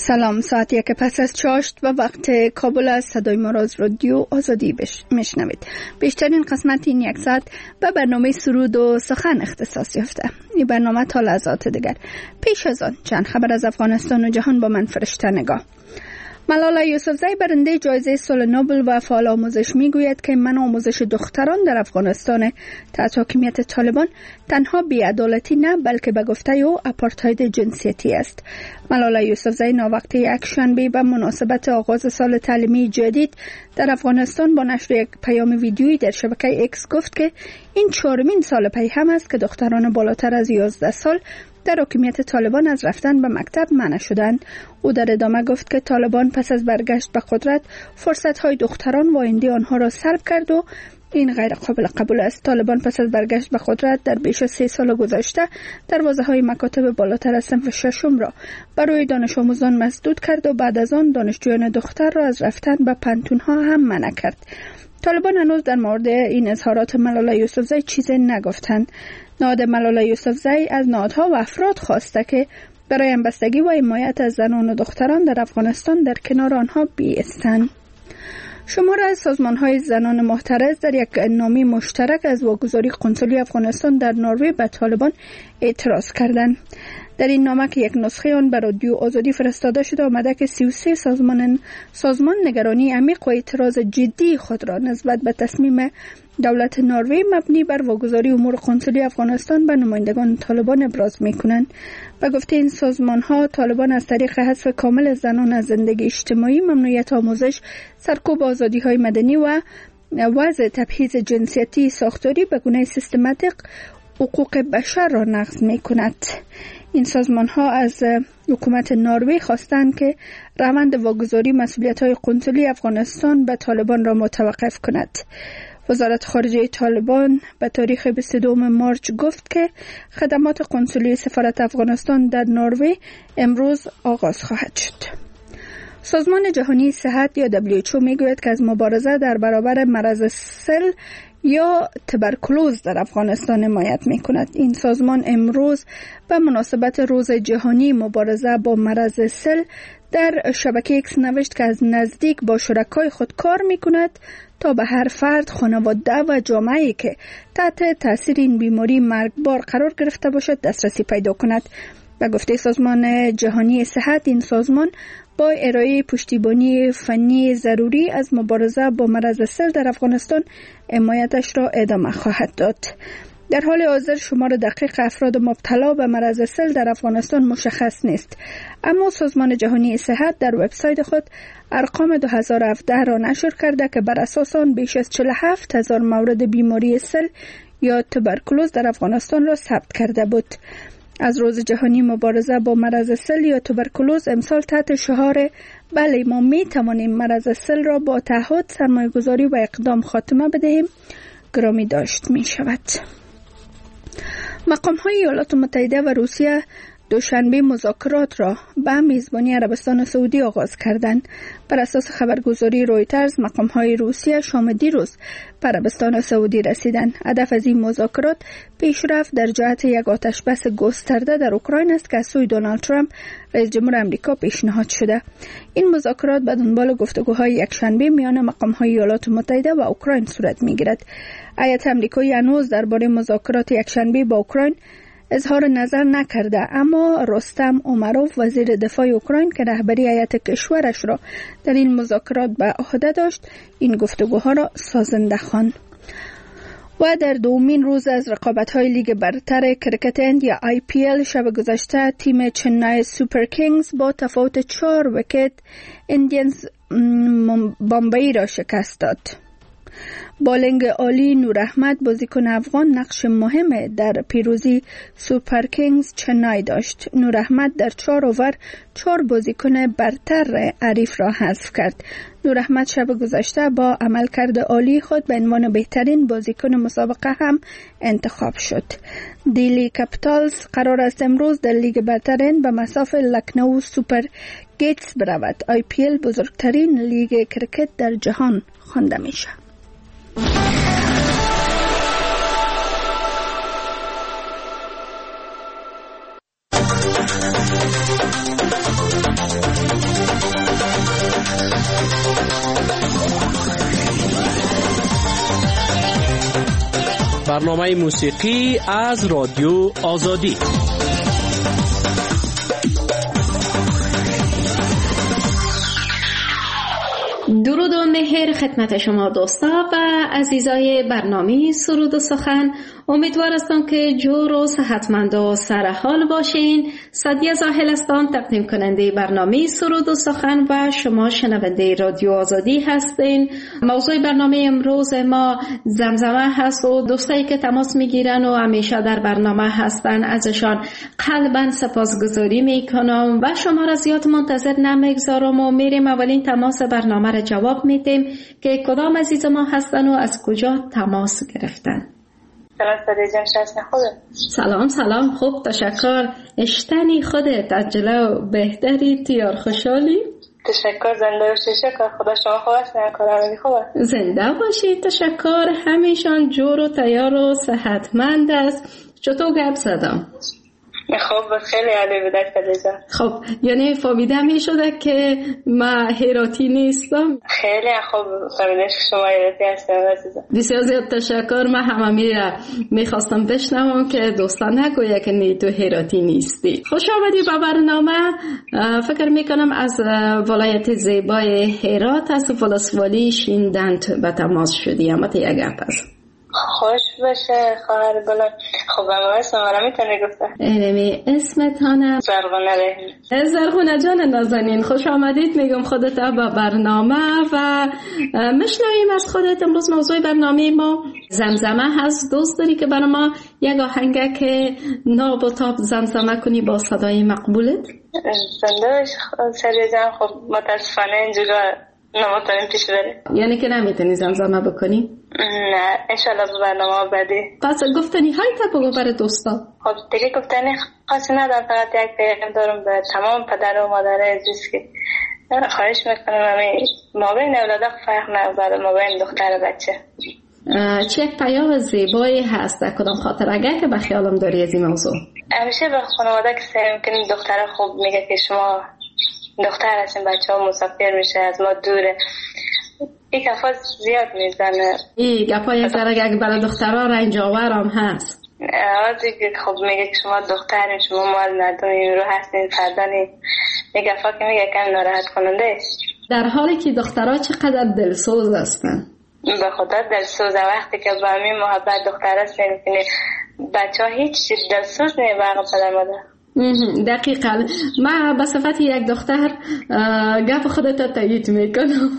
سلام، ساعت 1 پس از چاشت و وقت کابل از صدای ما را از رادیو آزادی میشنوید. بیشترین قسمت این یک ساعت به برنامه سرود و سخن اختصاص یافته. این برنامه تا لحظات دیگر. پیش از آن چند خبر از افغانستان و جهان با من فرشته نگاه. ملالا یوسفزئی برنده جایزه صلح نوبل و فعال آموزش میگوید که منع آموزش دختران در افغانستان تحت حاکمیت طالبان تنها بی‌عدالتی نه بلکه به گفته او آپارتاید جنسیتی است. ملالا یوسفزئی ناوقت یک شنبه به مناسبت آغاز سال تعلیمی جدید در افغانستان با نشر یک پیام ویدیویی در شبکه اکس گفت که این 4مین سال پی هم است که دختران بالاتر از 11 سال در حاکمیت طالبان از رفتن به مکتب منع شدند. او در ادامه گفت که طالبان پس از برگشت به قدرت فرصت‌های دختران و آینده آنها را سلب کرد و این غیر قابل قبول است. طالبان پس از برگشت به قدرت در بیش از 3 سال گذشته دروازه‌های مکاتب بالاتر از صنف ششم را برای دانش آموزان مسدود کرد و بعد از آن دانشجویان دختر را از رفتن به پانتون‌ها هم منع کرد. طالبان هنوز در مورد این اظهارات ملالا یوسفزئی چیزی نگفتند. نهاد ملالا یوسفزئی از نهادها و افراد خواسته که برای همبستگی و حمایت از زنان و دختران در افغانستان در کنار آنها بایستند. شمار از سازمان‌های زنان محترض در یک نامه مشترک از واگذاری قنسولی افغانستان در نروژ به طالبان اعتراض کردند. در این نامه که یک نسخه آن به رادیو آزادی فرستاده شده آمده که 33 سازمان نگرانی عمیق و اعتراض جدی خود را نسبت به تصمیم دولت نروژ مبنی بر واگذاری امور قنسولی افغانستان به نمایندگان طالبان ابراز می‌کنند. به گفته این سازمان‌ها، طالبان از طریق حذف کامل زنان از زندگی اجتماعی، ممنوعیت آموزش، سرکوب آزادی‌های مدنی و وضع تبعیض جنسیتی ساختاری به گونه سیستماتیک حقوق بشر را نقض می‌کند. این سازمان‌ها از حکومت نروژ خواستند که روند واگذاری مسئولیت‌های قنسولی افغانستان به طالبان را متوقف کند. وزارت خارجه طالبان به تاریخ 22 مارس گفت که خدمات قنسولی سفارت افغانستان در نروژ امروز آغاز خواهد شد. سازمان جهانی صحت یا WHO میگوید که از مبارزه در برابر مرض سل یا تبرکلوز در افغانستان حمایت می‌کند. این سازمان امروز به مناسبت روز جهانی مبارزه با مرض سل در شبکه اکس نوشت که از نزدیک با شرکای خود کار می‌کند تا به هر فرد، خانواده و جامعه‌ای که تحت تاثیر این بیماری مرگبار قرار گرفته باشد دسترسی پیدا کند. به گفته سازمان جهانی صحت، این سازمان با ارائه پشتیبانی فنی ضروری از مبارزه با مرض سل در افغانستان حمایتش را ادامه خواهد داد. در حال حاضر شمار دقیق افراد مبتلا به مرض سل در افغانستان مشخص نیست، اما سازمان جهانی صحت در وبسایت خود ارقام 2017 را نشر کرده که بر اساس آن بیش از 47,000 مورد بیماری سل یا تبرکلوز در افغانستان را ثبت کرده بود. از روز جهانی مبارزه با مرض سل یا تبرکلوز امسال تحت شعار بله ما می توانیم مرض سل را با تعهد، سرمایه‌گذاری و اقدام خاتمه بدهیم گرامی داشت می شود. مقام‌های ایالات متحده و روسیه دوشنبه مذاکرات را به میزبانی عربستان سعودی آغاز کردند. بر اساس خبرگزاری رویترز، مقام‌های روسیه شام دیروز به عربستان سعودی رسیدند. هدف از این مذاکرات پیشرفت در جهت یک آتشبس گسترده در اوکراین است که از سوی دونالد ترامپ رئیس جمهور آمریکا پیشنهاد شده. این مذاکرات به دنبال گفتگوهای یکشنبه میان مقام‌های ایالات متحده و اوکراین صورت می‌گیرد. هیئت آمریکایی هنوز درباره مذاکرات یکشنبه با اوکراین اظهار نظر نکرده، اما رستم امروف وزیر دفاع اوکراین که رهبری هیئت کشورش را در این مذاکرات به عهده داشت این گفتگوها را سازنده خواند. و در دومین روز از رقابت‌های لیگ برتر کرکت هند یا IPL شب گذشته تیم چنای سوپر کینگز با تفاوت 4 ویکت ایندیانز بامبئی را شکست داد. بالنگ عالی نور احمد بازیکن افغان نقش مهم در پیروزی سوپر کینگز چنای داشت. نور احمد در 4 اوور 4 بازیکن برتر حریف را حذف کرد. نور احمد شب گذشته با عملکرد عالی خود به عنوان بهترین بازیکن مسابقه هم انتخاب شد. دیلی کپیتالز قرار است امروز در لیگ برتر هند به مصاف لکنو سوپر گیتس برود. IPL بزرگترین لیگ کرکت در جهان خوانده میشه. برنامه موسیقی از رادیو آزادی. درود و مهر خدمت شما دوستا و عزیزای برنامه سرود و سخن. امیدوار هستم که جور و صحتمند و سرحال باشین. سعدیه زاهل هستم، تقدیم کننده برنامه سرود و سخن و شما شنونده رادیو آزادی هستین. موضوع برنامه امروز ما زمزمه هست و دوستایی که تماس میگیرن و همیشه در برنامه هستن ازشان قلباً سپاسگزاری میکنم و شما را زیاد منتظر نمیگذارم و میریم اولین تماس برنامه را جواب میدیم که کدام عزیز ما هستن و از کجا تماس گرفتن. سلام سعدیه جان، شهر خوبه؟ سلام خوب تشکر. اشتنی خودت از جلو بهتری تیار خوشحالی؟ تشکر، زنده باشی. شکر خدا. شما خوب هستین؟ کارآمدی خوبه؟ زنده باشی. تشکر، همیشان جور و تیار و صحتمند است. چطور گپ زدم؟ خب خیلی عالی بود سعدیه. خب یعنی فهمیده می شده که ما هراتی نیستم؟ خیلی خوب فهمیده که شما هراتی هستید عزیزم. بسیار زیاد تشکر. من همه را میخواستم بشنوم که دوستان نگویه که نی تو هراتی نیستی. خوش آمدی به برنامه. فکر میکنم از ولایت زیبای هرات از ولسوالی شیندنت به تماس شدی. اما یک گپ است. خوش باشه خواهر بلند. خب اما اسم را میتونی گفته؟ اینمی اسمتانم زرغونه رحیم. زرغونه جان نازنین، خوش آمدید میگم خودت به برنامه و مشنویم از خودت. امروز موضوع برنامه ما زمزمه هست. دوست داری که برای ما یک آهنگه که ناب و تاب زمزمه کنی با صدای مقبولت؟ زنده سعدیه جان. خب متاسفانه اینجورا نمیتونیم پیش بریم. یعنی که نمیتونی زمزمه بکنی؟ نه انشالله به برنامه بعدی. پس گفتنی های تا بگو برای دوستا. خب دیگه گفتنی خاصی ندارم، فقط یک پیغام دارم به تمام پدر و مادر عزیز که خواهش میکنم همین ما بین اولادا فرق نذاره، ما بین دختر و بچه. چه یک پیام زیبایی هست در کدام خاطر اگر که به خیالم داری از این موضوع؟ همیشه به خانواده که سعی میکنیم دختر خوب میگه که شما دختر هستین، بچه ها مسافر میشه از ما دوره. این گفا زیاد میزنه. این گفا یک ذره اگه برای دخترها رنجاور هم هست. آزی که خب میگه که شما دخترین، شما مال ندارین، رو هستین فردانین. این گفا که میگه کم ناراحت کننده است. در حالی که دخترها چقدر دلسوز هستن. به خدا دلسوزه. وقتی که با همین محبت دختر هستین میکنه بچه ها هیچ دلسوز نیه برای پدر مادر. دقیقا. من به صفت یک دختر گپ خودت تایید میکنم.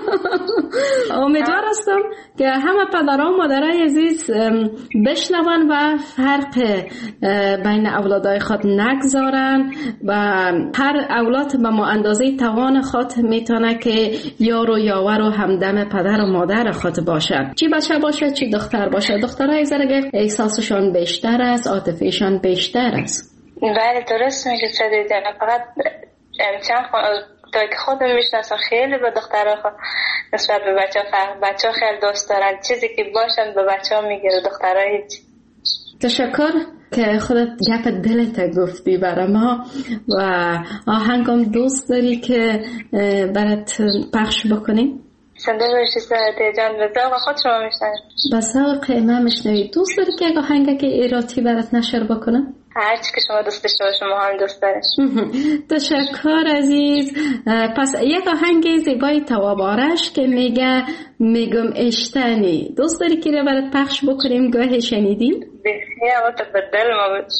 امیدوار هستم که همه پدرها و مادرای عزیز بشنون و فرق بین اولادای خود نگذارن و هر اولاد به ما اندازه توان خود میتونه که یار و یاور و همدم پدر و مادر خود باشد، چی بچه باشه چی دختر باشه. دخترای زرگه احساسشان بیشتر است، عاطفهشان بیشتر است. بله درست میگه سعدیه جان. فقط چند تا که خودم میشناسم خیلی به دخترها نسبت به بچه ها خیلی دوست دارن. چیزی که باشن به بچه ها میگیره، دخترها هیچ. تشکر که خودت گپ دلت گفتی برای ما و آهنگم دوست داری که برات پخش بکنیم؟ زنده باشی سعدیه جان. به ذوق خود شما میشنوید؟ به ذوق من میشنوید. دوست داری که یک آهنگ که ایراتی برات نشر بکنم؟ هرچی که شما دوست داشته باشه ما هم دوست داریم. تشکر عزیز. پس یک آهنگ زیبای توابارش که میگم اشتنی دوست داری که رو برات پخش بکنیم؟ گاهی شنیدیم؟ بسیار به دل ما بود.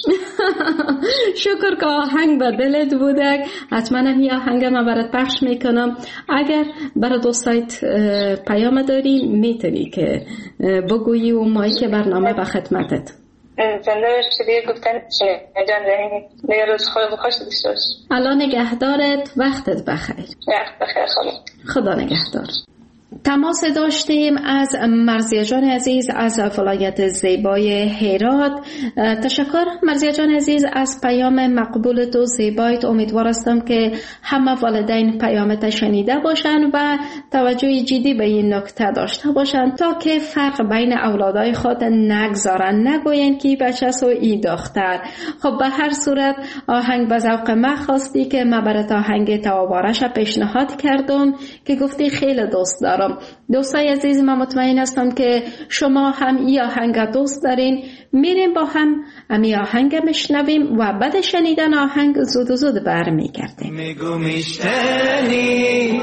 شکر که آهنگ به دلت بوده. حتما این آهنگ ما برات پخش میکنم. اگر برای دوستایت پیام داری میتونی که بگویی و مایی که برنامه به خدمتت. زنده باشی. دیگه گفتن جان رحیمی. دیگه روز خوش داشته باش. الله نگهدارت. وقتت بخیر. وقت بخیر. خدا نگهدار. تماس داشتیم از مرضیه جان عزیز از ولایت زیبای هرات. تشکر مرضیه جان عزیز از پیام مقبولت و زیبایت. امیدوار هستم که همه والدین پیامت شنیده باشند و توجه جدی به این نکته داشته باشند تا که فرق بین اولادای خود نگذارن، نگوین که بچه است و ای دختر. خب به هر صورت آهنگ به ذوق من خواستی که من برات آهنگ توابارش پیشنهاد کردم که گفتی خیلی دوست دارم. دارم. دوستای عزیز، من مطمئن هستم که شما هم این آهنگ دوست دارین. میریم با هم امی آهنگ میشنویم و بعد شنیدن آهنگ زود برمیگردیم. میگو میشتنی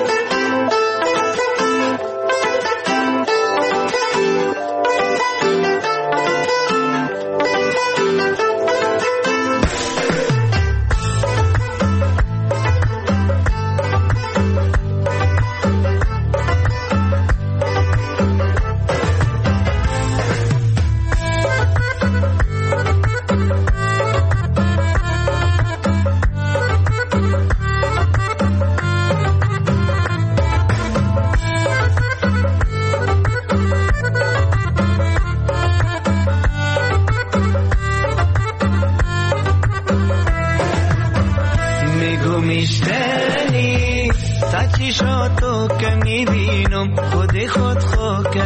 تو که میبینم خود خاک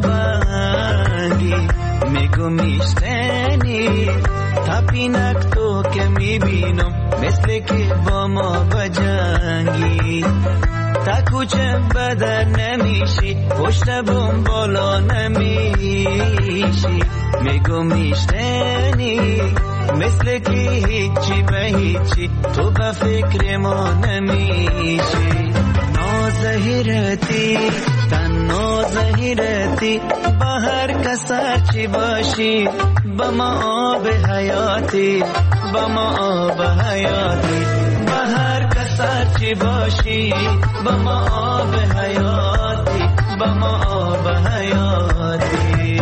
لبنگی میگو میشتنی تپینک تو که میبینم مثل که با ما بجنگی تا کوچه بدر نمیشی پشت بوم بالا نمیشی میگو میشتنی مثل که هیچی به هیچی تو به فکر ما نمیشی نازهیرتی تنها زهیرتی با هر کسر چی باشی با ما آب حیاتی با ما آب حیاتی با هر کسر چی باشی با ما آب حیاتی با ما آب حیاتی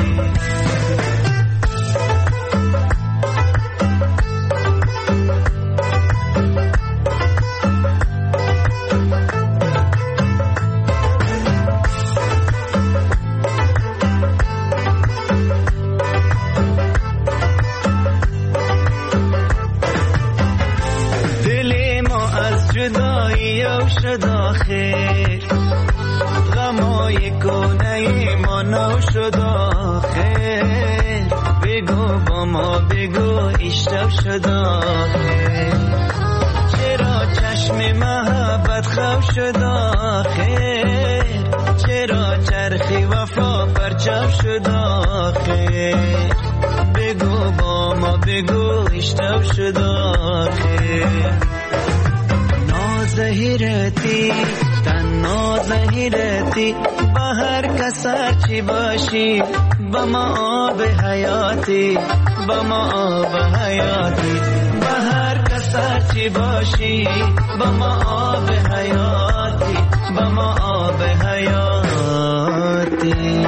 شد آخر غمای کنه ما نو شد آخر بگو با ما بگو اشتب شد آخر چرا چشم محبت خو شد آخر چرا چرخی وفا پرچم شد آخر بگو با ما بگو اشتب شد آخر زهیرتی تنها زهیرتی با هر کسر چی باشی با ما آب حیاتی با ما آب حیاتی با هر کسر چی باشی با ما آب حیاتی با ما آب حیاتی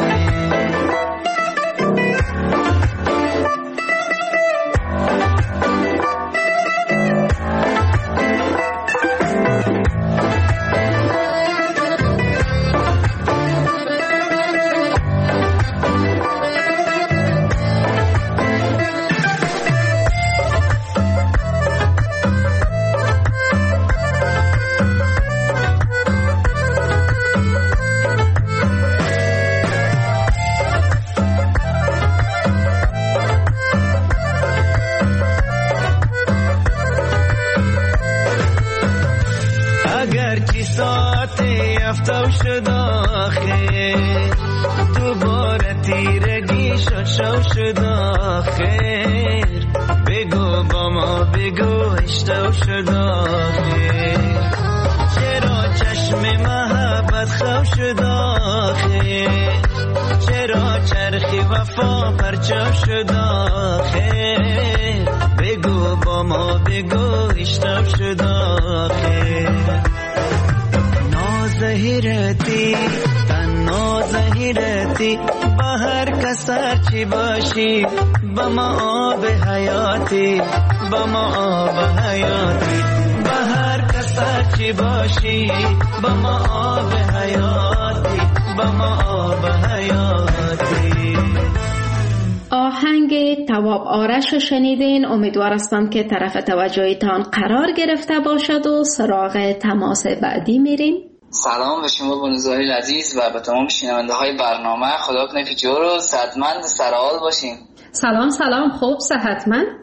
افتو شد آخر دوباره تیرگی شو شد آخر بگو با ما بگو اشتو شد آخر چرا چشم محبت خو شد آخر چرا چرخی وفا پرچم شد آخر بگو با ما بگو اشتو شد آخر زهیرتی تنها زهیرتی با هر کسر چی باشی با ما آب حیاتی با ما آب حیاتی با هر کسر چی باشی با ما آب حیاتی با ما آب حیاتی. آهنگ تواب آرش رو شنیدین. امیدوارم که طرف توجهتان قرار گرفته باشد و سراغ تماس بعدی میریم. سلام به شما بانوزهای عزیز و به تمام شنونده های برنامه. خدا کنه که جور و صحتمند سرحال باشین. سلام خوب صحتمند.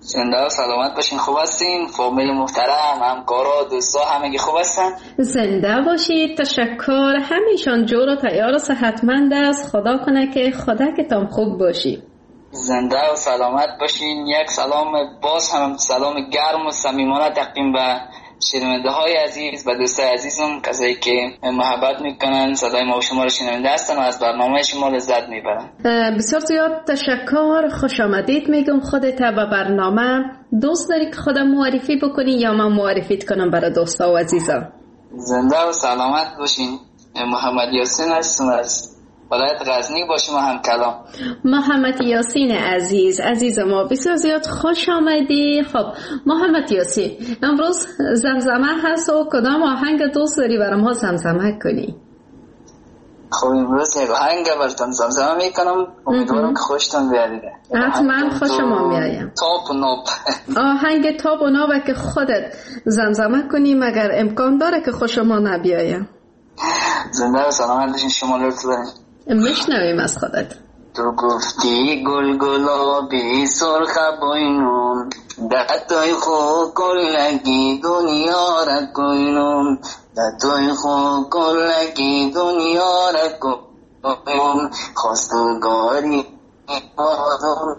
زنده و سلامت باشین. خوب هستین؟ فامیل محترم، همکارا، دوستا همگی خوب هستن؟ زنده باشید. تشکر. همیشان جور و تیار و صحتمند است. خدا کنه که خودکتان خوب باشی. زنده و سلامت باشین. یک سلام باز هم سلام گرم و صمیمانه تقدیم به شنونده های عزیز، به دوستای عزیزم، کسایی که محبت میکنن، صدای ما و شما رو شنونده هستن و از برنامه شما لذت میبرن. بسیار زیاد تشکر. خوش آمدید میگم خودت به برنامه. دوست داری که خودم معرفی بکنی یا من معرفیت کنم برای دوستا و عزیزا؟ زنده و سلامت باشین. محمد یاسین هستم از ولایت غزنی با شما هم کلام. محمد یاسین عزیز ما بسیار زیاد خوش آمدی. خب محمد یاسین، امروز زمزمه هست و کدام آهنگ دوست داری برای ما زمزمه کنی؟ خب امروز یک آهنگ براتون زمزمه میکنم، امیدوارم که خوشتون بیاد. حتما خوشم میایم. تاپ و ناب. آهنگ تاپ و ناب که خودت زمزمه کنی مگر امکان داره که خوشم نبیایم؟ زنده و سلامت باشین. شما لطف دارین. میشنویم از خودت. تو گفتی گل گلابی سرخ بوینم، دتای خو کلگی دنیا را کوینم، دتای خو کلگی دنیا را کوینم، خواستگاری بازم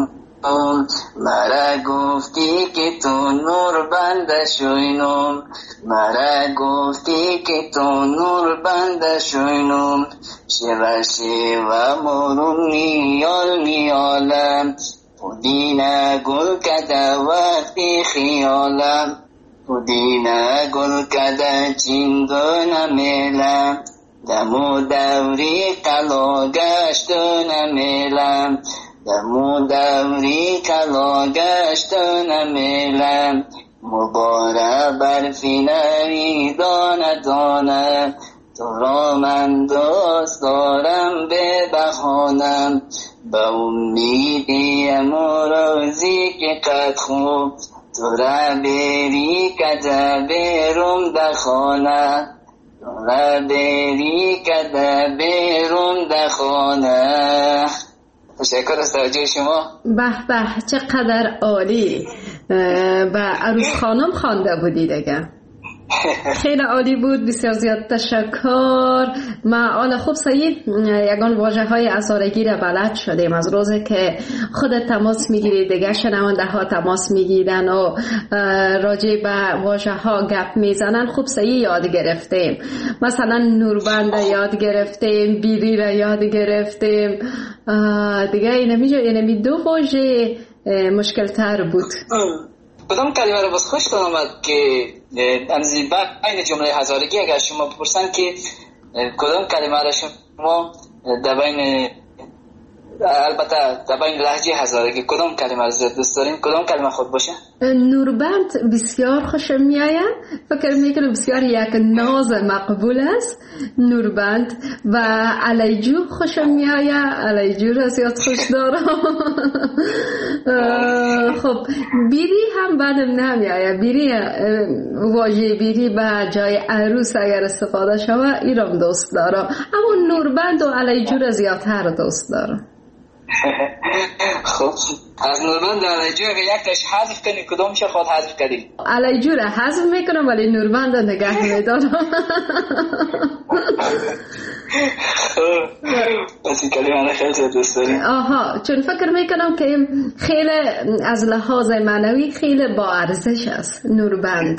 مرا گفتی که تو نور بنده شوینم، مرا گفتی که تو نور بنده شوینم، شیوه شیوه مرون نیال نیالم، پودینه گل کده وقتی خیالم، پودینه گل کده چینگو نمیلم، دمو دوری قلا گشت نمیلم، دمو دوری کلا گشت نمیلم، مبارک برفی نوی دانه دانه، تو را من دوست دارم به بخانم، به امیدی امروزی که قد خوب تو را بری کده بیرون دخانه، تو را بری کده بیرون دخانه. تشکر از توجه شما. به به چقدر عالی. به عروس خانم خوانده بودی دیگه. خیلی عالی بود. بسیار زیاد تشکر. ما آن خوب سعید یگان واژه های اسارگی را بلد شدیم از روزی که خودت تماس میگیری، دیگه شنونده ها تماس میگیرن و راجع به واژه ها گپ میزنن. خوب سعید یاد گرفتیم. مثلا نوربند یاد گرفتیم، بیری را یاد گرفتیم. دیگه اینمی دو واژه مشکل تر بود. کدام کلمه رو باز خوش آمد که امزی بین جمله هزارگی اگر شما بپرسن که کدام کلمه رو شما در بین، البته در بین لهجه هزارگی کدام کلمه رو زیاد دوست دارین؟ کدام کلمه خود باشه؟ نوربند بسیار خوشم میآید. فکر میکنم بسیار یک ناز مقبول است نوربند. و علیجو خوشم میآید. علیجو را زیاد خوش دارم. خب بیری هم بعدم نمیآید. بیری، واژه بیری به جای عروس اگر استفاده شود ایرام دوست دارم، اما نوربند و علیجو را زیادتر دوست دارم. خب از نوربند علیجو اگر یکش حذف کنی کدام چه خود حذف کنی؟ علیجو را حذف میکنم ولی نوربند را نگه میدارم. پس این کلمه را خیلی دوست داریم. آها، چون فکر میکنم که خیلی از لحاظ معنوی خیلی با ارزش است نوربند.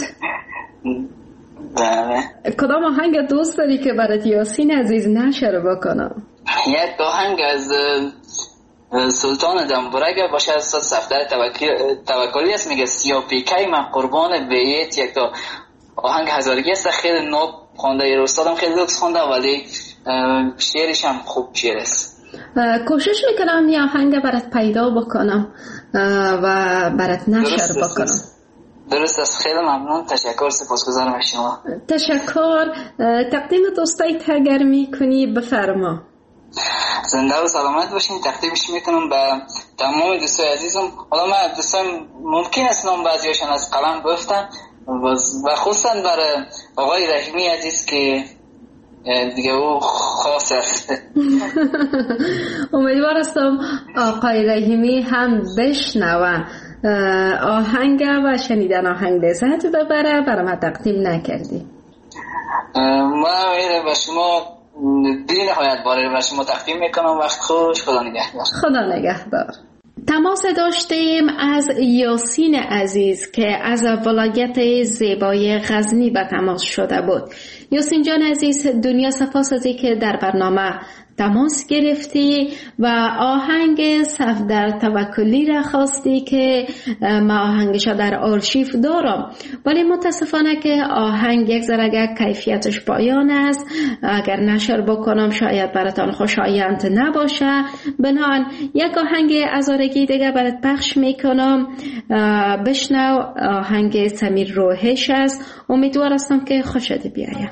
کدام آهنگ دوست داری که برات یاسین عزیز نشر بکنم؟ یک آهنگ از سلطان دنبورگ باشه، از صفدر توکلی است، میگه سیاه پیکای من قربان بیت. یک تا آهنگ هزارگی است، خیلی ناب خونده، یه استادم خیلی لوکس خونده ولی شعرش هم خوب شعر است. کوشش میکنم یه آهنگ برات پیدا بکنم و برات نشر بکنم. درست است. خیلی ممنون. تشکر. سپاسگزارم از شما. تشکر. تقدیم دوستای تگر میکنی، بفرما. زنده و سلامت باشین. تقدیمش میکنم به تمام دوستای عزیزم. حالا من دوستان ممکن است نام بعضیاشون از قلم گفتن و خصوصا برای آقای رحیمی عزیز که دیگه او خاص است. امیدوار هستم آقای رحیمی هم بشنوه آهنگ و شنیدن آهنگ لذت ببره برای ما تقدیم نکردی. ما به شما بی نهایت باره به شما تقدیم میکنم. وقت خوش. خدا نگهدار. خدا نگهدار. تماس داشتیم از یاسین عزیز که از ولایت زیبای غزنی به تماس شده بود. یاسین جان عزیز، دنیا سپاس از که در برنامه تماس گرفتی و آهنگ صفدر توکلی را خواستی که ما آهنگش در آرشیو دارم، ولی متاسفانه که آهنگ یک ذره کیفیتش پایان است، اگر نشر بکنم شاید براتان خوشایند نباشه. بنابراین یک آهنگ ازارگی دیگه برات پخش میکنم. بشنو، آهنگ سمیر روحش است. امیدوار هستم که خوشت بیاید.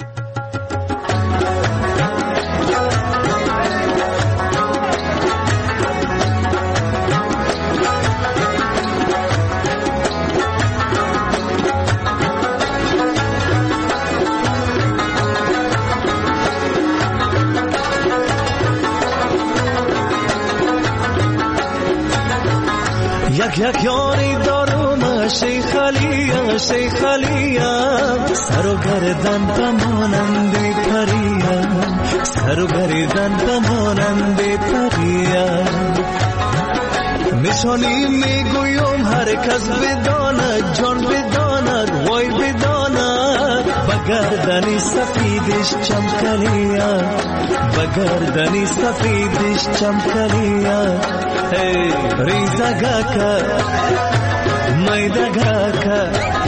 یک یاری دارم شیخ علیا، شیخ علیا، سر و گردن بمانند پریا، سر و گردن بمانند پریا. نشانی میگویم هر کس بداند، جان بداند، وای بداند، بگردنی سفیدش چمکلیا، بگردنی سفیدش چمکلیا. ریزگاکا میدگاکا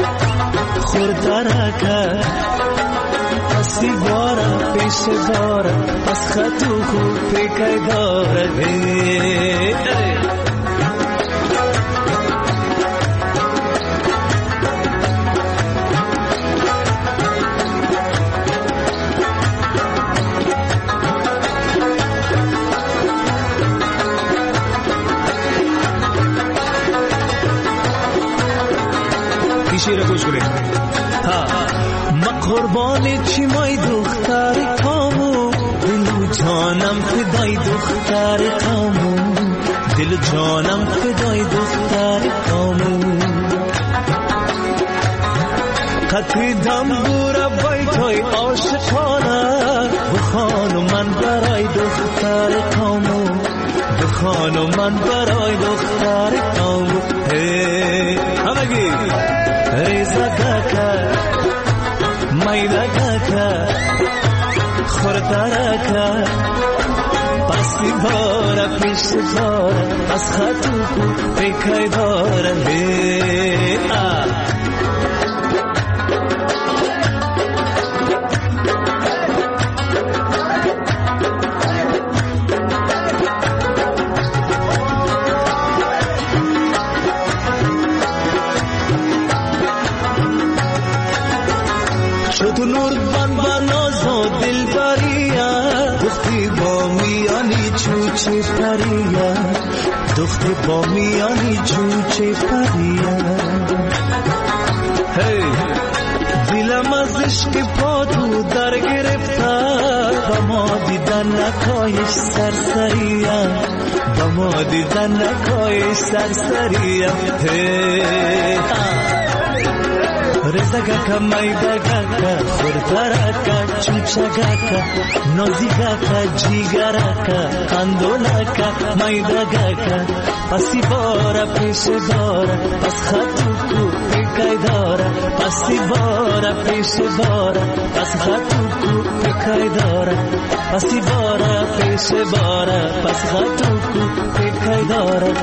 خوردارکا اسی بارا پیش بارا از خطو خوب پیکای داره. شیر گوش کنید. ما قربانی چی مای دختر کامو، دل جانم فدای دختر کامو، دل جانم فدای دختر کامو. قطعی دم بورا بایتای عاشقانه، بخانو من برای دختر کامو، بخانو من برای دختر کامو. همگی ریزگاکا میدگاکا خوردارکا پسی بارا پیش بارا از خطو پیکای داره. تو نور بان نازو دل بریا، دختی با میانی چوچه پریا، دختی با میانی چوچه پریا. دلم از عشق پا تو در گرفتار، با ما دیدن نکایش سرسریا، با ما دیدن نکایش سرسریا. رزگاکا میدگاکا خوردارکا چوچگاکا نازیگاکا جیگراکا قندولاکا میدگاکا پسی بارا پیش بارا پس خطو کو پیکای دارا، پسی بارا پیش بارا پس خطو کو پیکای دارا، پسی بارا پیش بارا پس خطو کو پیکای دارا.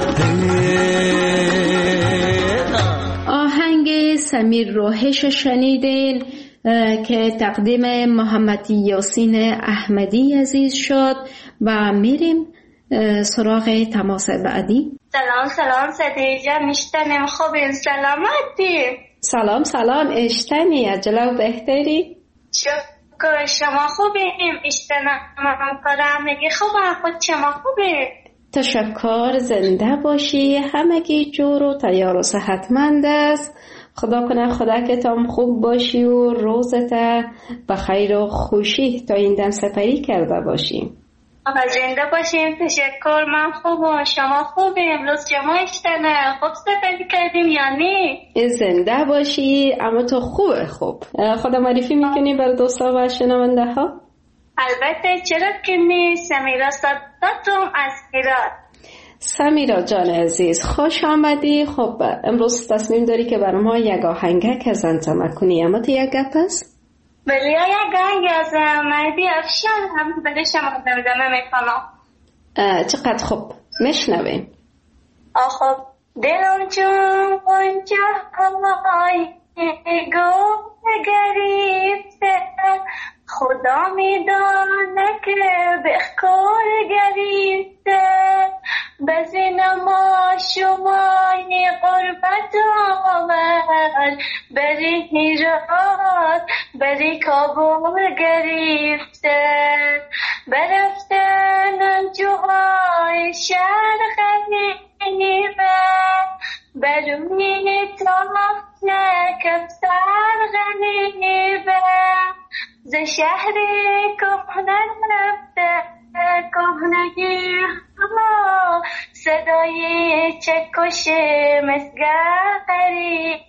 آهنگ سمیر روحش شنیدین که تقدیم محمد یاسین احمدی عزیز شد و میریم سراغ تماس بعدی. سلام صدیق جان، میشتنیم خوبیم؟ سلامتی؟ سلام اشتنی عجله و بهتری؟ شکر شما خوبیم؟ اشتنم کارم میگی خوبم، خود شما خوبیم؟ تشکر، زنده باشی، همگی جور و تیار و صحتمند است. خدا کنه خدا که تام خوب باشی و روزت به خیر و خوشی تا این دم سپری کرده باشی. آقا زنده باشیم. تشکر. من خوبم، شما خوبی؟ امروز جمعشتنه خوب سفری کردیم یا نه؟ زنده باشی. اما تو خوبه. خوب خدا معرفی میکنی بر دوستا و شنونده ها؟ البته چرا که نی. سمیرا صداتم از هرات. سمیرا جان عزیز خوش آمدی. خب امروز تصمیم داری که برای ما یک آهنگک از انتمه کنی. اما تو یک گپ هست؟ بله یک آهنگ از مهدی افشان هم بده شما دمدمه میکنم. چقدر خوب میشنویم. خب دلم چون قنچه های گفت گریفته خدا میدانه که به کل گریفته بزین ما شمای قربت آمد بری هیرات بری کابل گریفته برفتن انجوهای شهر غریبه برونی تافت کفتر غریبه ز شهری کهنه رفته کهنگی اما صدای چکش مسگر قریب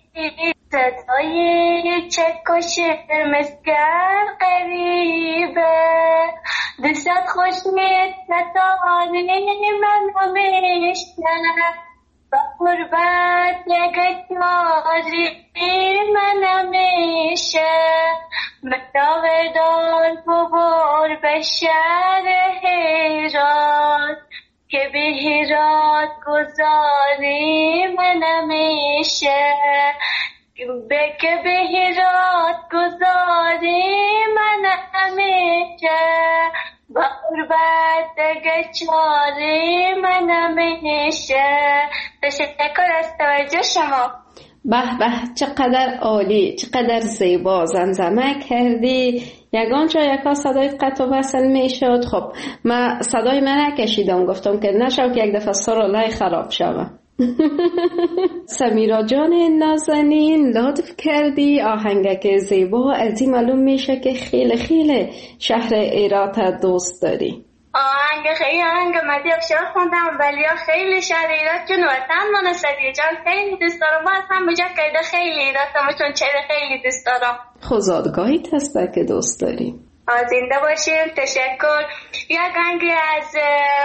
صدای چکش مسگر قریبه دوست خوشمید نتانی من همیشه با قربت نگت مازی من همیشه متاوه دان ببر به شهر هیرات که به هیرات گذاری من همیشه که به هیرات گذاری من همیشه با قربت دگه چاری من همیشه. تشکر از توجه شما. به به چقدر عالی، چقدر زیبا زمزمه کردی. یگان جا یکا صدای قطع و وصل می شد. خب من صدای من نکشیدم، گفتم که نشو که یک دفعه سرالای خراب شوم. سمیرا جان نازنین لطف کردی. آهنگک زیبا از این معلوم میشه که خیلی خیلی شهر هرات دوست داری. آهنگ مهدی افشان خوندم ولی خیلی شهر هرات جون وطن من سدی جان خیلی دوست دارم. باز هم بجا کده خیلی هراتم چون چهره خیلی دوست دارم. خزادگاهی هست که دوست داری. زنده باشیم. تشکر. یک آهنگ از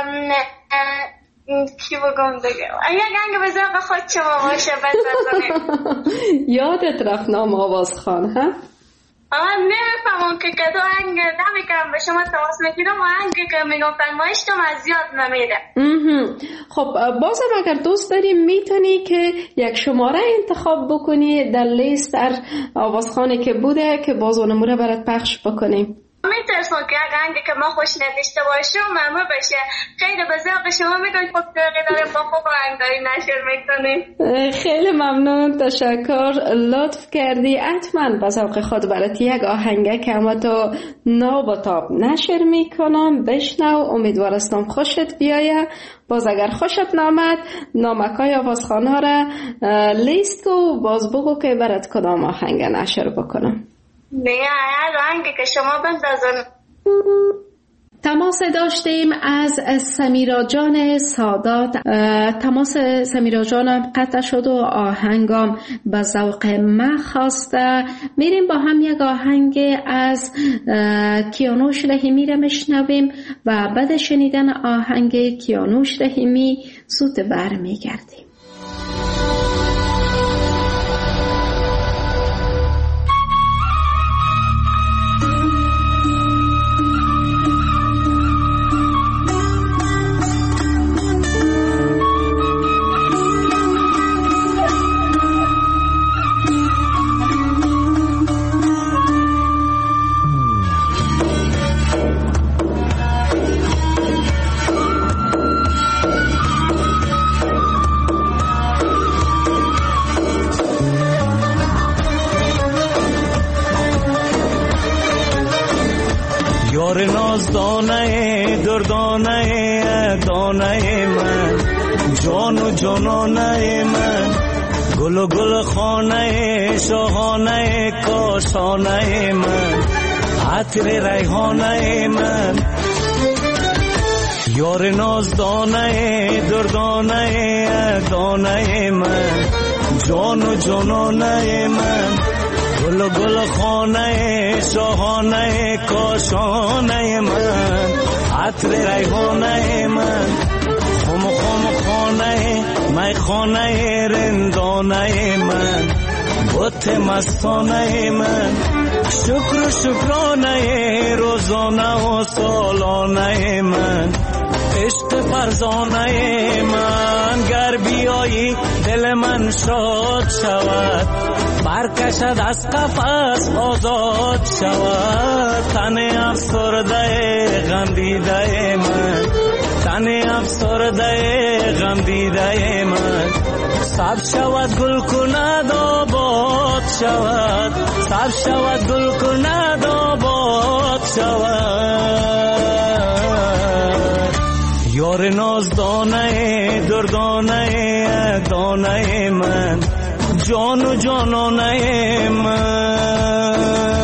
کی بگم دیگه یک آهنگ به ذوق خود شما باشه بزنیم. یادت رفت نام آوازخان ها؟ نمیفهمم که کدو آهنگ نمیکنم به شما تماس میگیرم و آهنگی که میگم فرمایش تو از یاد نمیره. خب بازم اگر دوست داری میتونی که یک شماره انتخاب بکنی در لیست در آوازخانه که بوده که باز اونموره برات پخش بکنیم. میترسم که یک آهنگی که ما خوش نداشته باشم ممنون بشه. خیلی به ذوق شما میگوید خوب داریم با خوب آهنگ داری نشر میکنیم. خیلی ممنون. تشکر. لطف کردی. حتما به ذوق خود برات یک آهنگه که اما تو نابتاب نشر میکنم بشنو. امیدوارستم خوشت بیایه. باز اگر خوشت نامد نامکای آوازخانه را لیست کو باز بگو که برات کدام آهنگ نشر بکنم. نه آهنگی که شما بندازن. تماس داشتیم از سمیرا جان سادات. تماس سمیرا جانم قطع شد و آهنگم به ذوق من خواسته. میریم با هم یک آهنگ از کیانوش رحیمی را میشنویم و بعد شنیدن آهنگ کیانوش رحیمی زود برمیگردیم. یار ناز دانه دردانه دانه من جان و جانانه من گل و گل خانه شاهانه کاشانه من عطر ریحانه من یار نازدانه دردانه دانه من، جان و جانانه من، گل و گل خانه شاهانه کاشانه من، عطر ریحانه من، خم خم خانه می خانه رندانه من، بت مستانه من، شکر و شکرانه روزانه و سالانه من، عشق فرزانه من، گر بیایی دل من شاد شود، برکشد از قفس آزاد شود، تن افسرده غم دیده من، تن افسرده غم دیده من، سبز شود گل کند آباد شود، سبز شود گل کند آباد شود. یار نازدانه دردانه دانه من، جان و جانانه من.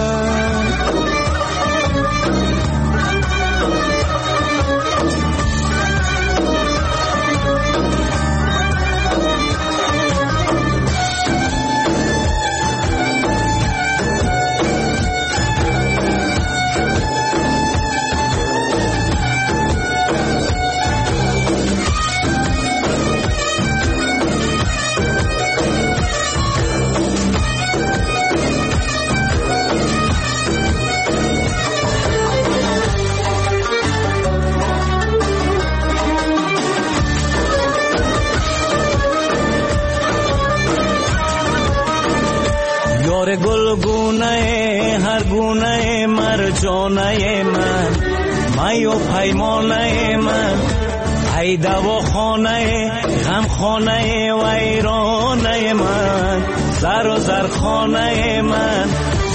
گلگونه هر گونه مرجانه من، می و پیمانه من، ای دواخانه غم خانه ویرانه من، زر و زرخانه من،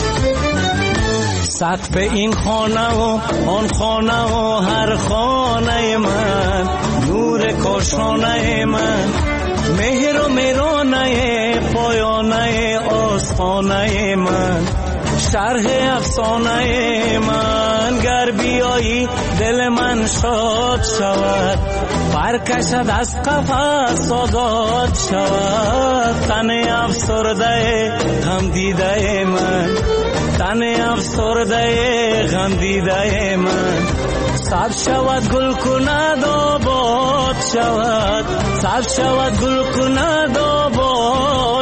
سقف این خانه و آن خانه و هر خانه من، نور کاشانه من، مهر و میرانه پایانه آستانه من، شرح افسانه من، گر بیایی دل من شاد شود، برکشد از قفس آزاد شود، تن افسرده غم دیده من، تن افسرده غم دیده من، سبز شود گل کند آباد شود، سبز شود گل کند آباد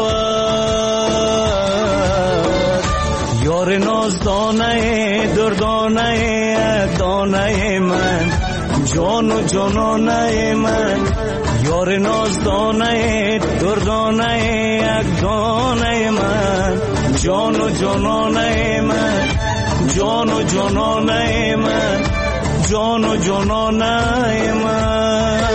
شود. یار نازدانه دردانه دانه من، جان و جانانه من، یار نازدانه دردانه یک دانه من، جان و جانانه من، جان و جانانه من، جان و جانانه من.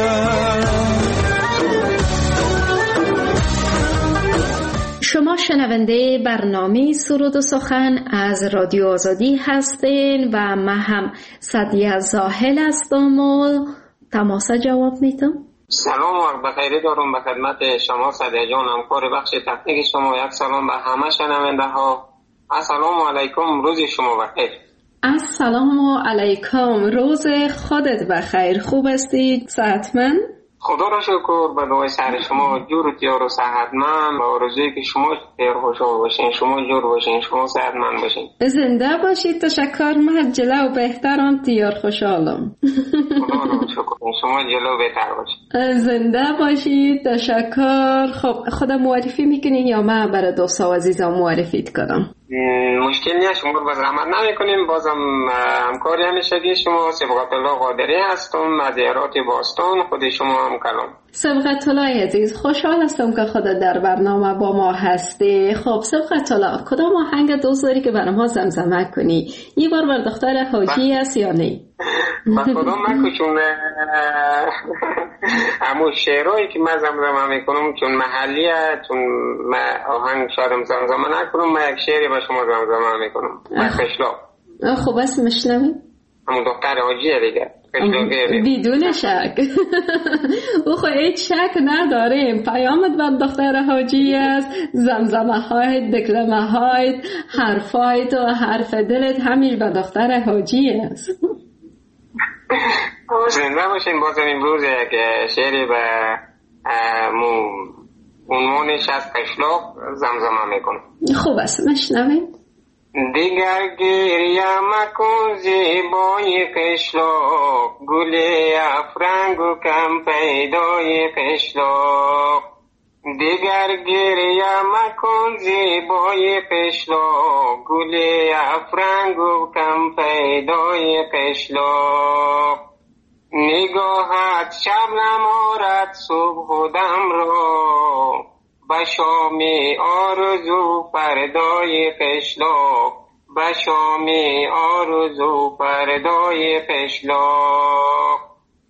شما شنونده برنامه سرود و سخن از رادیو آزادی هستین و من هم سعدیه زاهل هستم و تماس جواب میدم. سلام و بخیر دارم به خدمت شما سعدیه جان، همکار بخش تکنیک شما. یک سلام به همه شنونده ها. السلام علیکم، روز شما بخیر. السلام علیکم، روز خودت بخیر. خوب هستید؟ صحتمند؟ خدا را شکر. به دعای سر شما جور و تیار و صحتمند و آرزویی که شما تیار خوشحال باشین، شما جور باشین، شما صحتمند باشین. زنده باشید. تشکر. من جلو و بهترم، تیار خوشحالم. خدا را شکر. شما جلو بهتر باشید. زنده باشید. تشکر. خب خدا معرفی میکنین یا من برای دوستا و عزیزان معرفیت کنم؟ مشکل نیست، شما رو زحمت نمیکنیم. بازم همکاری همیشگی شما سبقت الله قادری هستم از ایرات باستان. خود شما هم کلام. سبقت الله عزیز، خوشحال هستم که خودت در برنامه با ما هستی. خب سبقت الله، کدام آهنگ دوست داری که برای ما زمزمه کنی؟ یه بار بر دختر حاجی است یا نه؟ با خدا من چون همون شعرهایی که من زمزمه میکنم چون محلیه، چون من آهنگ شاید زمزمه نکنم، من یک شعری با شما زمزمه میکنم. خشلا. خب بس مشنویم. همون دختر حاجیه دیگه. بدون شک. او خو هیچ شک نداریم پیامت بر دختر حاجی است. زمزمه های، دکلمه های، حرفای تو، حرف دلت همیشه به دختر حاجی است. زنده باشین. بازم امروز یک شعری به عنوانش از قشلاق زمزمه میکنم. خوب است، مشنویم. دیگر گریه مکن زیبای قشلاق، گل افرنگ و کم پیدای قشلاق. دیگر گریه مکن زیبای قشلاق، گل افرنگ و کم پیدای قشلاق. نگاهت شبنم آرد صبح و دم را، به شام آرزو فردای قشلاق، به شام آرزو فردای قشلاق.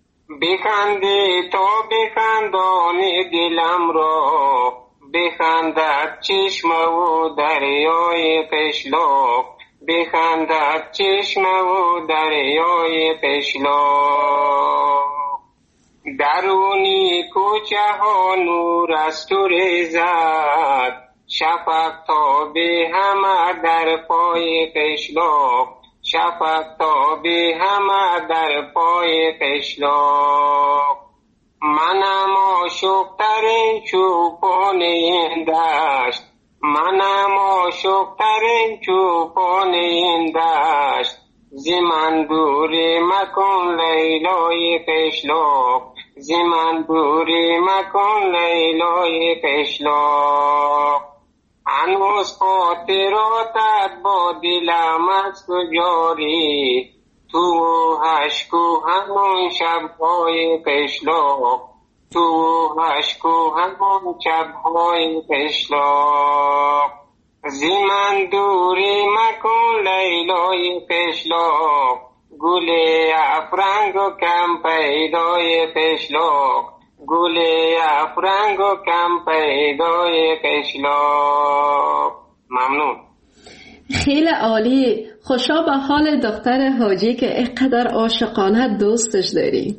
بخندی تا بخندانی دلم را، بخندد چشم و دریای قشلاق، بخندد چشم و دریای قشلاق. درونی کوچه ها نور از تو ریزد، شفق تا به همه در پای قشلاق، شفق تا به همه در پای قشلاق. منم عاشق ترین چوپان این دشت، منم عاشق ترین چوپان این دشت. زی من دوری مکن لیلای قشلاق، زی من دوری مکن لیلای قشلاق. هنوز خاطراتت با دلم است و جاری، تو هشکو همون شبهای قشلاق، تو هشکو همون شبهای قشلاق. زی من دوری مکن لیلای قشلاق، گل افرنگ و کم پیدای قشلاق، گل افرنگ و کم پیدای قشلاق. ممنون. خیلی عالی. خوشا به حال دختر حاجی که اینقدر عاشقانه دوستش داری.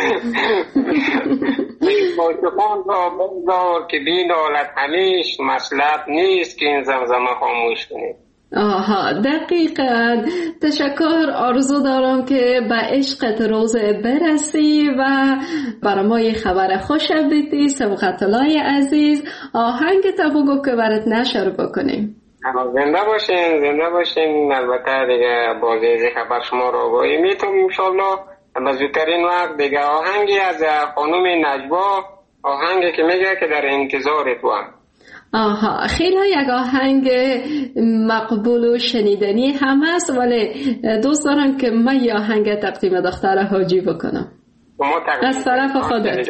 عاشقان را بگذار که بین حالت همیش مصلحت نیست که این زمزمه خاموش کنید. آها، دقیقاً. تشکر. آرزو دارم که به عشقت روز برسی و برای ما یه خبر خوش بدی. سبقت الله عزیز، آهنگ تا بگو که برات نشر بکنیم. زنده باشین، زنده باشین. البته دیگه بازی خبر شما رو آگاهی میتونم انشالله به زودترین وقت. دیگه آهنگی از خانم نجوا، آهنگی که میگه که در انتظار تو هم. آها، خیلی یک آهنگ مقبول و شنیدنی هم است، ولی دوست دارم که من یه آهنگ تقدیم دختر حاجی بکنم از طرف خودت.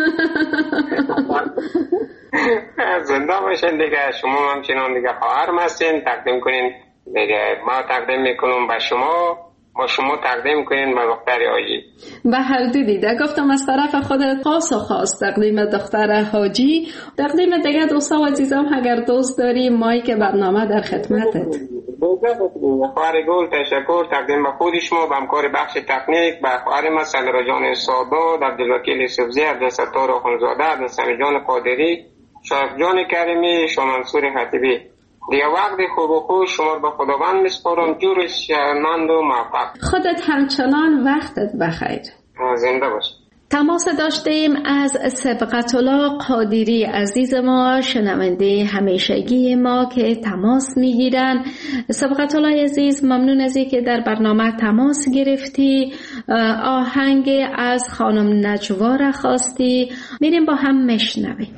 زنده باشین دیگه. شما همچنان دیگه خواهرم هستین، تقدیم کنین دیگه. ما تقدیم میکنم به شما، ما شما تقدیم کنین به دختر حاجی. به هر دو دیده گفتم از طرف خودت خاص و خاص تقدیم دختر حاجی. تقدیم دیگه دوستا و عزیزام اگر دوست داری مایی که برنامه در خدمتت. خواهر گل تشکر. تقدیم به خود شما، به همکار بخش تکنیک، به خواهر ما سلرا جان سادات، عبدالوکیل سبزی، عبدالستار آخونزاده، عبدالسمی جان قادری، شایخ جان کریمی، شما منصور خطیبی. دیگه وقت خوب و خوش شما به خداوند میسپارم. جورش شرمند و موفق. خودت همچنان وقتت بخیر. زنده باش. تماس داشتیم از سبقت الله قادری عزیز ما، شنونده همیشگی ما که تماس میگیرن. سبقت الله عزیز، ممنون از اینکه در برنامه تماس گرفتی. آهنگ از خانم نجوا را خواستی، میریم با هم مشنویم.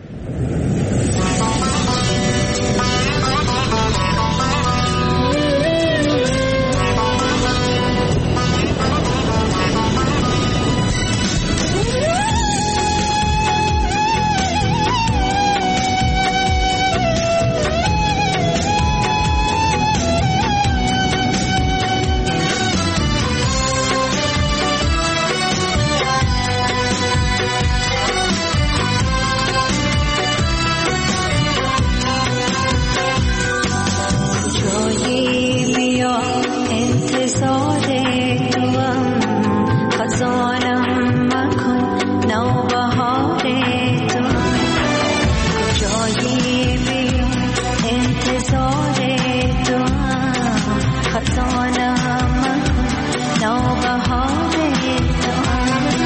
خزانم نوبهار تو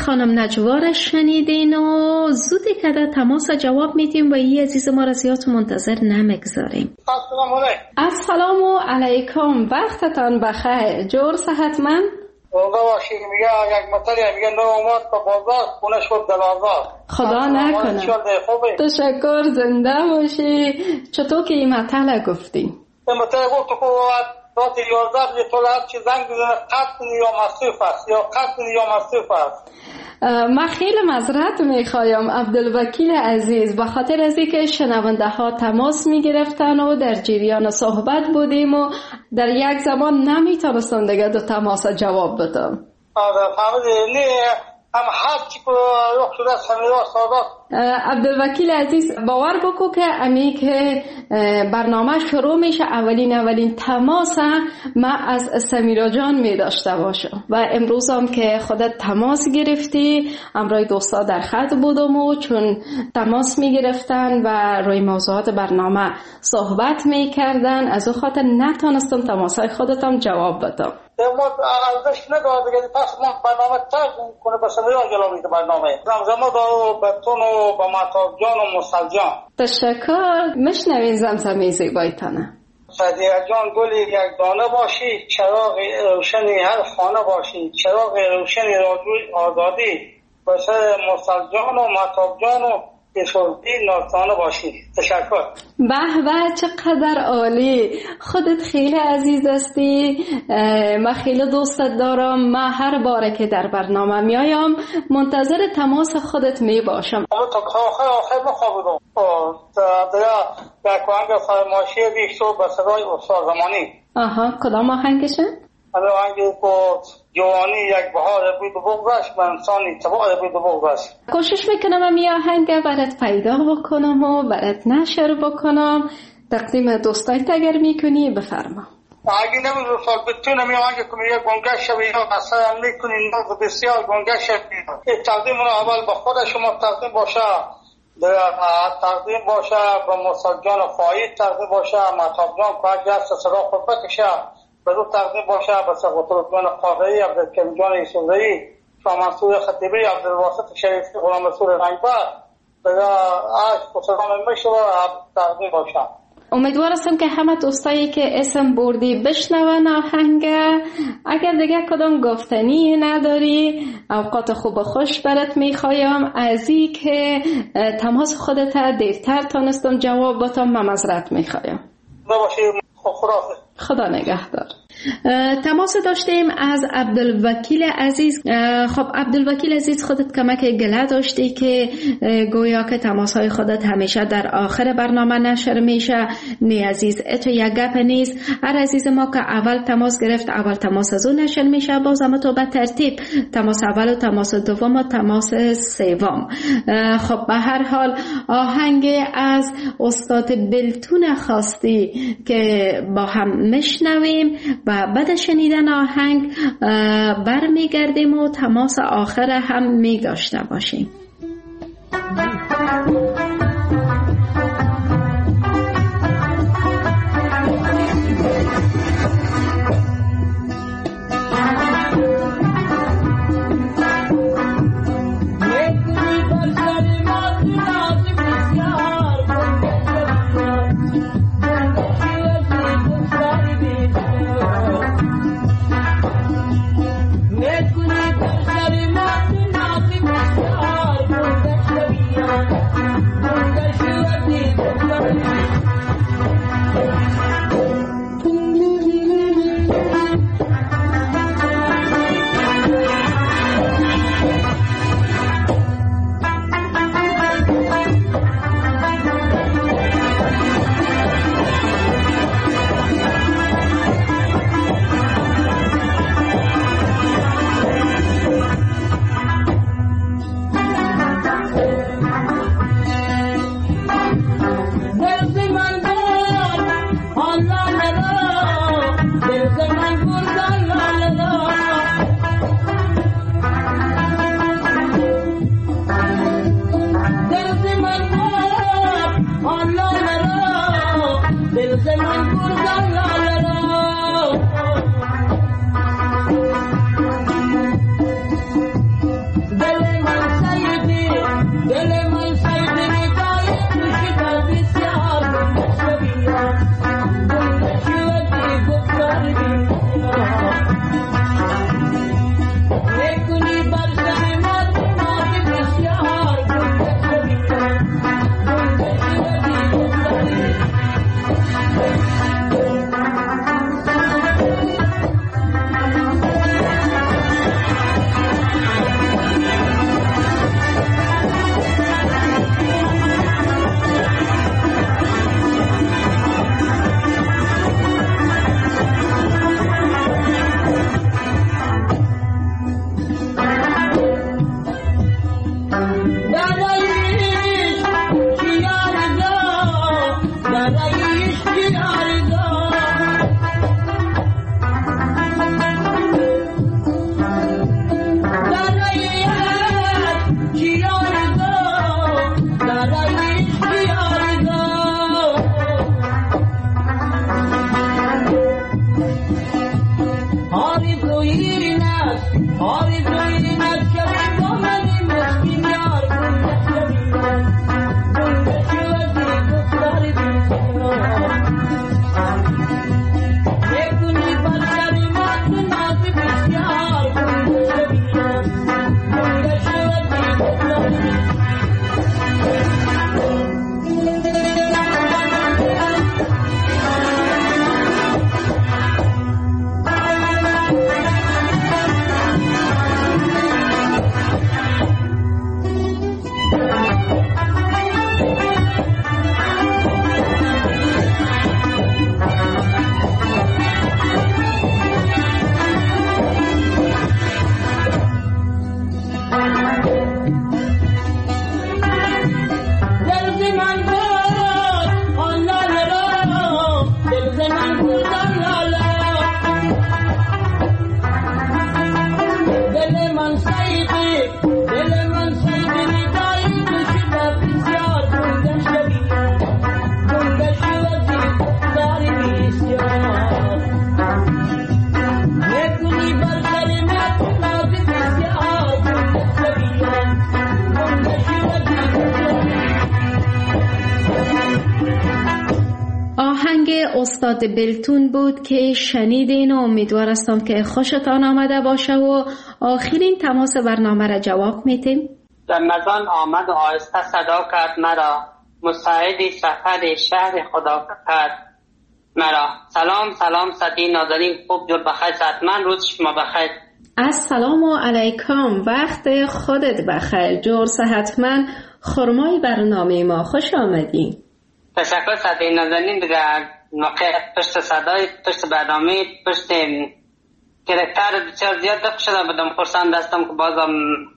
خانم نجوار شنیدین و زودی که در تماس جواب میدیم و یه عزیز ما را زیاد منتظر نمیگذاریم. السلام علیکم، وقتتان بخیر، جور صحتمند؟ باشید. میگه یک مطلبی میگه نو اومد تا بازار خونه شد دلازار. خدا نکنه. تشکر، زنده باشی. چطور که این مطلب گفتی؟ این مطلب گفت که ساعت 11 بجه تو هر چی زنگ بزنه قطع یا مصروف است یا قطع یا مصروف است. من خیلی معذرت میخوایم عبدالوکیل عزیز، به خاطر از اینکه شنونده ها تماس میگرفتن و در جریان صحبت بودیم و در یک زمان نمیتونستم دیگه دو تماس جواب بدم. فهمیدی؟ هم هر چی که رخ شده است همه را سادات. عبدالوکیل عزیز باور بکو که امی که برنامه شروع میشه اولین تماس من از سمیرا جان می داشته باشم و امروز هم که خودت تماس گرفتی امروی دوستا در خط بودم و چون تماس می گرفتن و روی موضوعات برنامه صحبت می کردن از او خاطر نتونستم تماسای خودتم جواب بدم. ما ارزش نداره دیگه، پس ما برنامه تر کنه بس میاد جلو میده برنامه زمزمه دارو بتون و با مطاب جان و مرسل جان. تشکر. مشنوین زمزمه زیبایتانه. صدیقه جان گلی یک دانه باشی، چراغ روشنی هر خانه باشی، چراغ روشنی رادیوی آزادی بس مرسل جان و مطاب جان و بسوردی نارسانه باشی. تشکر. به چقدر عالی، خودت خیلی عزیز هستی، من خیلی دوستت دارم، من هر باره که در برنامه میایم منتظر تماس خودت می باشم. تا آخر بخوابیدم در آهنگ فرمایشی بیشتر به صدای استاد زمانی. کدام آهنگشه؟ آهنگی که جوانی یک بهار بود بگذشت و انسانی تباه بود بگذشت. کوشش میکنم این آهنگ برات پیدا بکنم و برات نشر بکنم. تقدیم دوستایت اگر میکنی بفرما. اگه نمیدونم بتونم این آهنگ که میگه گنگه شوی یا قصه هم میکنی ناز بسیار گنگه شوی. این تقدیم رو اول به خود شما تقدیم باشه، تقدیم باشه به مرسل جان فایید، تقدیم باشه مطاب جان که هست صدا خود بکشه، بدو تقدیم باشه به سقوط جان قادری، عبدالکریم جان یوسفزئی، شاه منصور خطیبی، عبدالواسط شریفی، غلام رسول رنگبر دیگه عشق و سلام میشه و تقدیم باشه. امیدوار هستم که همه دوستایی که اسم بردی بشنون آهنگ. اگر دیگه کدام گفتنی نداری اوقات خوب و خوش برات میخوایم. از این که تماس خودت دیرتر تانستم جواب بدم من معذرت میخوایم. خدا نگهدار. تماس داشتیم از عبدالوکیل عزیز. خب عبدالوکیل عزیز خودت کمک گله داشتی که گویا که تماس های خودت همیشه در آخر برنامه نشر میشه. نی عزیز اتو یک گپ نیست، هر عزیز ما که اول تماس گرفت اول تماس از اون نشر میشه، باز هم تو به ترتیب تماس اول و تماس دوم و تماس سوم. خب به هر حال آهنگ از استاد بلتون خواستی که با هم مشنویم و بعد شنیدن آهنگ برمیگردیم و تماس آخر هم می داشته باشیم. Del آهنگ استاد بلتون بود که شنیدین و امیدوار هستم که خوشتان آمده باشه و آخرین تماس برنامه را جواب میتیم. رمضان آمد و آهسته صدا کرد مرا، مساعد سفر شهر خدا کرد مرا. سلام سلام صدی نازنین، خوب جور بخیر، صحتمند، روز شما بخیر. السلام علیکم، وقت خودت بخیر، جور صحتمند. خرمای برنامه ما خوش آمدین. تشکر صدی نازنین. دیگه موقع پشت صدای پشت برنامه پشت کرکتر بسیار زیاد دق شده بودم، خرسند هستم که بازم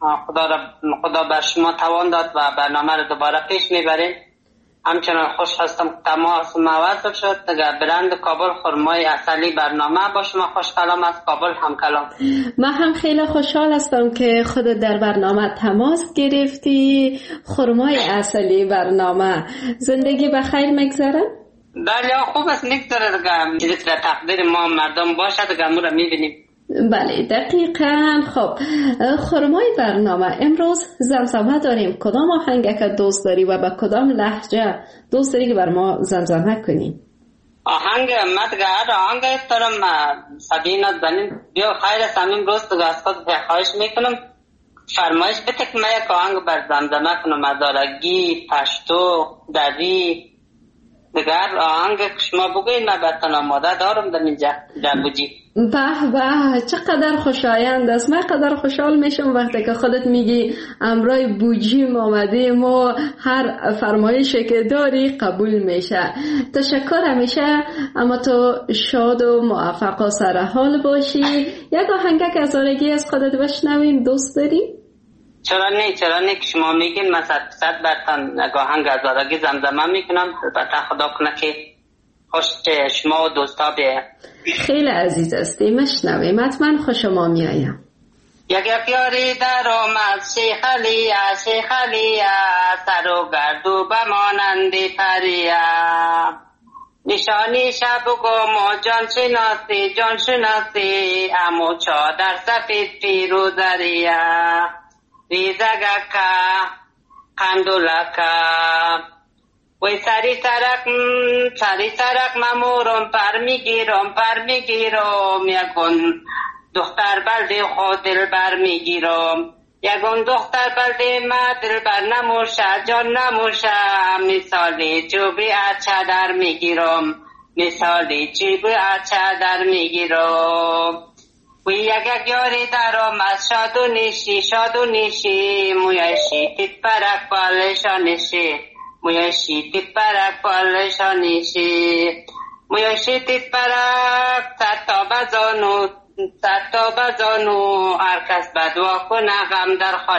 خدا بر شما توان داد و برنامه رو دوباره پیش میبریم. همچنان خوش هستم که تماس موفق شد. دیگه برند کابل خرمای اصلی برنامه با شما خوش کلام از کابل هم کلام. من هم خیلی خوشحال هستم که خودت در برنامه تماس گرفتی. خرمای اصلی برنامه زندگی بخیر میگذره؟ بله خوب است میگذره دیگه. تقدیر ما مردم باشه دیگه امور رو میبینیم. بله دقیقاً. خب خرمای برنامه امروز زمزمه داریم. کدام آهنگ که دوست داری و به کدام لهجه دوست داری که بر ما زمزمه کنی؟ آهنگ مدگه آهنگ دارم سبینا زنین بیا خیر سمیم روز دیگه از خود خواهش میکنم فرمایش بتک من یک آهنگ بر زمزمه کنم مدارگی پشتو دری دیگر آهنگ شما بگوید من برتن آماده دارم در اینجا جنبوجی. به به چقدر خوشایند است. من قدر خوشحال میشم وقتی که خودت میگی امرای بوجیم آمدیم و هر فرمایشی که داری قبول میشه. تشکر همیشه. اما تو شاد و موفق و سرحال باشی. یک آهنگک از آرگی از خودت بشنویم دوست داری؟ چرا نه که شما میگین من صد برتن آهنگ از آرگی زمزمه میکنم. البته خدا کنه که خوش شما و دوستا بیه. خیلی عزیز استی مشنویم حتما خوشما میایم. یک یاری در آمد شیخ علیا سر و گردو بمانندی پریا نشانی شب و گم و جان شناسی امو چادر سفید پیروزریا ریزگکا قندولکا وی سری سرک ممورم پر میگیرم یکون دختر بلده خود دل بر میگیرم یکون دختر بلده ما دل بر نموشه جان نموشه مثالی چوبی اچه در میگیرم وی یک یاری درم از شاد و نیشی مویشی تیت پرک مویشی تیت پرک صد تا بزانو هر کس بدوا کنه غم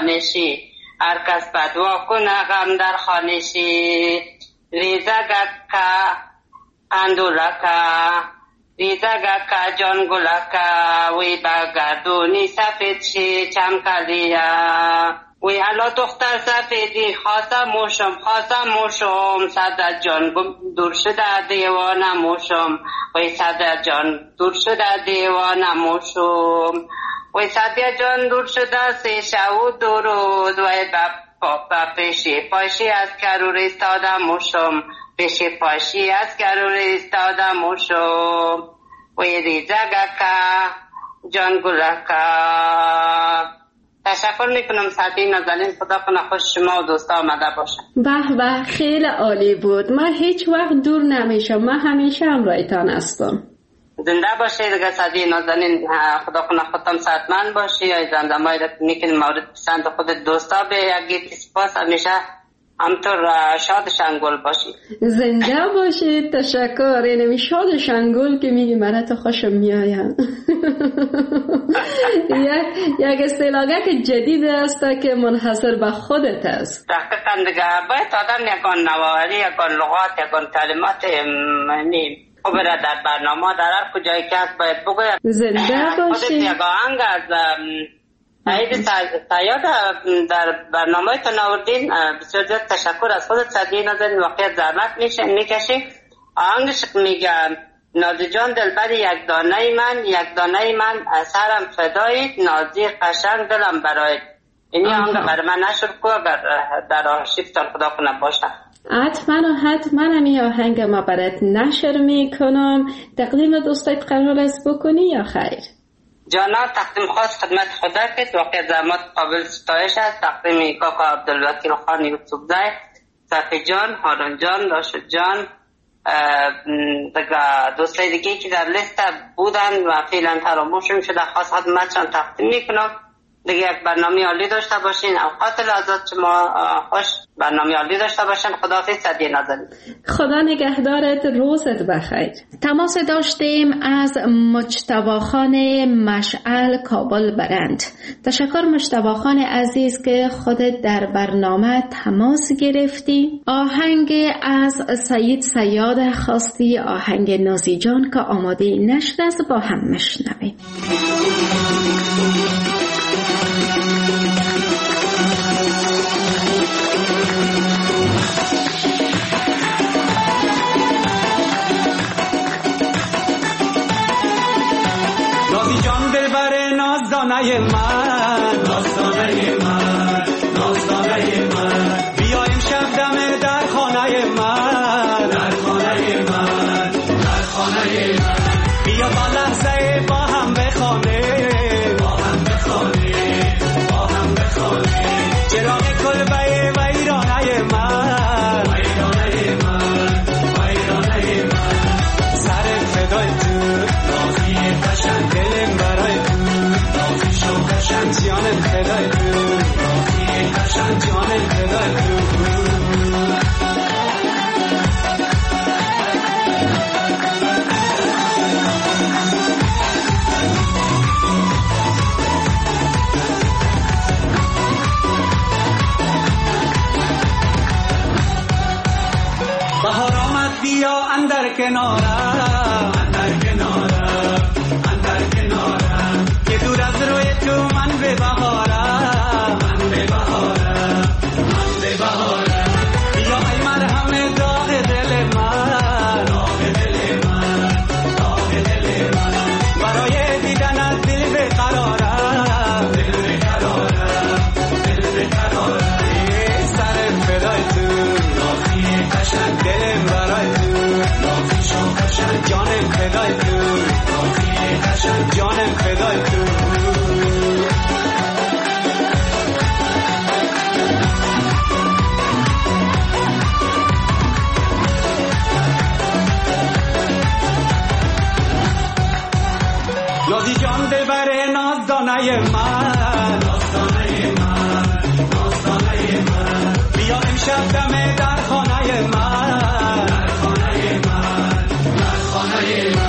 در خانشی ریزگکا اندولکا ریزگکا جانگولکا وی بگردونی سفید شی چمکلیا وی حالا دختر سفیدی خواستم موشم صد جان دور شده دیوانه موشم وی صد جان دور شده دیوانه موشم وی صد جان دور شده سی شو درود وی با پاشی از کرور استادم موشم پاشی از کرور استادم موشم وی ریزگکا جانگولکا. تشکر میکنم سعدی نازنین. خدا کنه خوش شما و دوستا آمده باشم. به خیلی عالی بود. من هیچ وقت دور نمیشم. من همیشه همراهتان هستم. زنده باشید دیگه سعدی نازنین. خدا کنه خودتان صحتمند باشی. یا زندمایی را میکنیم مورد پسند خود دوستا به یکی سپاس همیشه همطور شاد شنگول باشی. زنده باشید. تشکر. اینمی شاد شنگول که میگی من تو خوشم میایم. یک اصطلاحی که جدید است که منحصر به خودت است. دقیقاً دیگه باید آدم یکان نواری یکان لغات یکان کلمات خوب را در برنامه در هر کجایی که هست باید بگوید. زنده باشید. خودت یک آهنگ از عید سیاد در برنامه تان آوردین. بسیار زیاد تشکر از خودت سعدی نازنین. واقعیت زحمت میکشی. آهنگش میگه نازی جان دلبر یک دانه من سرم فدایید نازی قشنگ دلم برایید. اینی آهنگ برای من نشر کو اگر در آرشیفتان خدا کنه باشه. حتما همین آهنگ ما برات نشر میکنم. تقدیم دوستایت قرار است بکنی یا خیر؟ جانا تقدیم خاص خدمت خدا که واقع زحمت قابل ستایش است. تقدیم کاکا عبدالوکیل خان یوسف زای، صفی جان، هارون جان، راشد جان، دوستای دیگه که در لیست بودن و فعلا فراموش شده خاص خدمتشان تقدیم میکنم. دیگه یک برنامه عالی داشته باشین. اوقات لحظات شما خوش، برنامه عالی داشته باشین. خداحافظ سعدیه نازنین. خدا نگهدارت، روزت بخیر. تماس داشتیم از مجتبی خان مشعل کابل برند. تشکر مجتبی خان عزیز که خودت در برنامه تماس گرفتی. آهنگ از سید صیاد خواستی، آهنگ نازی جان که آماده نشد است، با هم مشنویم. نازدانه من بیا امشب دم در خانه من بیا با لحظه با هم بخوانه چراغ کلبه ویرانه من سر فدای تو دلم برای جانم خدای تو جانم خدای تو بهار آمد بیا اندر کنارم که دور از روی تو من به بهارم بیا ای مرهم داغ دل من برای دیدن از دل بقرارم سر فدای تو دلم برای تو جانم فدای تو جانم فدای تو نازی جان دلبر نازدانه من بیا امشب دم در خانه من